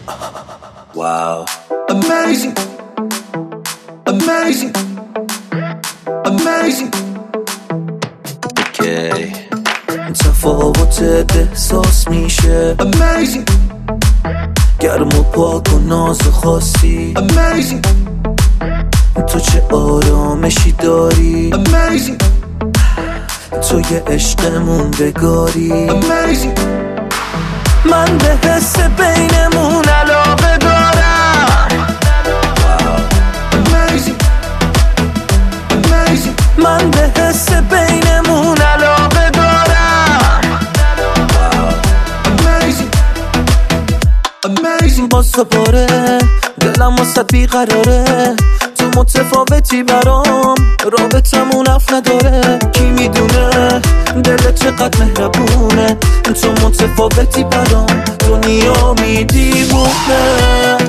Wow. Amazing. Amazing. Amazing. Okay. تفاوت احساس میشه Amazing. گرم و پاک و ناز خاصی Amazing. تو چه آرامشی داری Amazing. تو یه عشق موندگاری Amazing. من به حس بینمون علاقه دارم Amazing. Amazing. من به حس بینمون علاقه دارم Amazing. Amazing. باز دوباره دلم واسه بیقراره تو متفاوتی برام رابطمون اف نداره کی میدونه دلت چقدر مهربونه تو متفاوتی برام دنیا میدیونه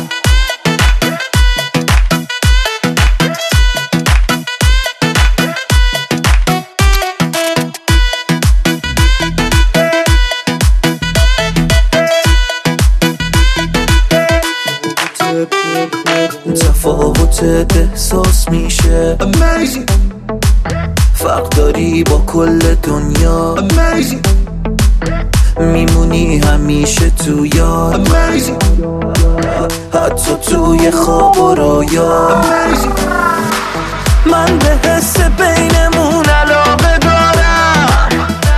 تفاوت احساس میشه Amazing. فرق داری با کل دنیا Amazing. میمونی همیشه تو یاد Amazing. حتی توی خواب و رویا Amazing. من به حس بینمون علاقه دارم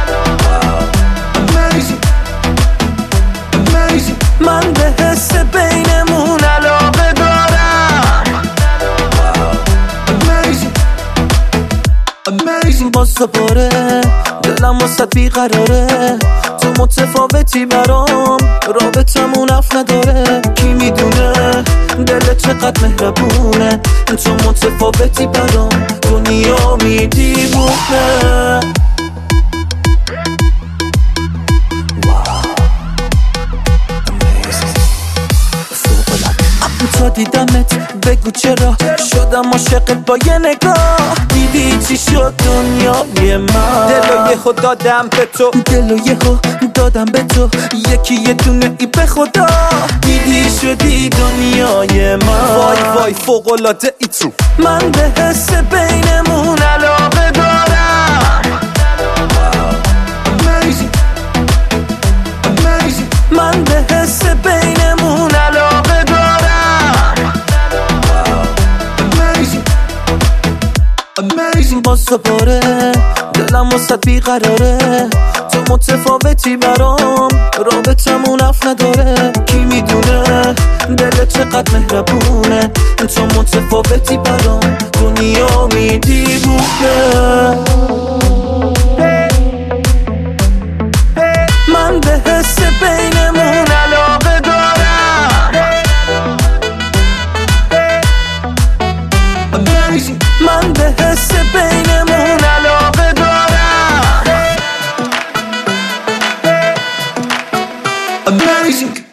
Amazing. Amazing. من به حس بینمون علاقه دارم Amazing. باز دوباره دلم واسه بیقراره تو متفاوتی برام رابطمون اف نداره کی میدونه دلت چقدر مهربونه تو متفاوتی برام دنیا میدیونه تا دیدمت بگو چرا شدم عاشقت با یه نگاه دیدی چی شد دنیای من دلو یهو دادم به تو دلو یهو دادم به تو یکی یه دونه ای به خدا دیدی شدی دنیای من وای وای فوق‌العاده ای تو من به حس بینمون علاقه دارم Amazing. Amazing. من به حس بینمون علاقه دارم Amazing. باز دوباره دلم واسه بیقراره تو متفاوتی برام رابطمون اف نداره کی میدونه دلت چقدر مهربونه تو متفاوتی برام دنیا میدیونه من به حس بینمون علاقه دارم Amazing. من به حس بینمون علاقه دارم Amazing.